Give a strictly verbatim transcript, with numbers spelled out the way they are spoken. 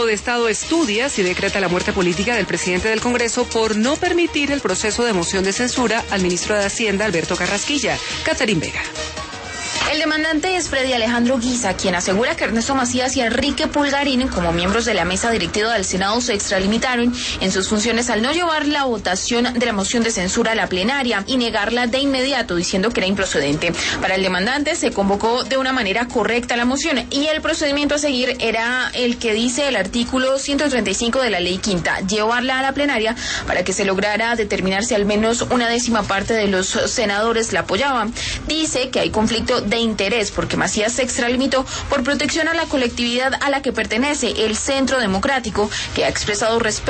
Consejo de Estado estudia si decreta la muerte política del presidente del Congreso por no permitir el proceso de moción de censura al ministro de Hacienda, Alberto Carrasquilla. Catherine Vega. El demandante es Freddy Alejandro Guisa, quien asegura que Ernesto Macías y Enrique Pulgarín, como miembros de la mesa directiva del Senado, se extralimitaron en sus funciones al no llevar la votación de la moción de censura a la plenaria y negarla de inmediato, diciendo que era improcedente. Para el demandante se convocó de una manera correcta la moción y el procedimiento a seguir era el que dice el artículo ciento treinta y cinco de la Ley Quinta, llevarla a la plenaria para que se lograra determinar si al menos una décima parte de los senadores la apoyaban. Dice que hay conflicto de interés porque Macías se extralimitó por protección a la colectividad a la que pertenece el Centro Democrático, que ha expresado respeto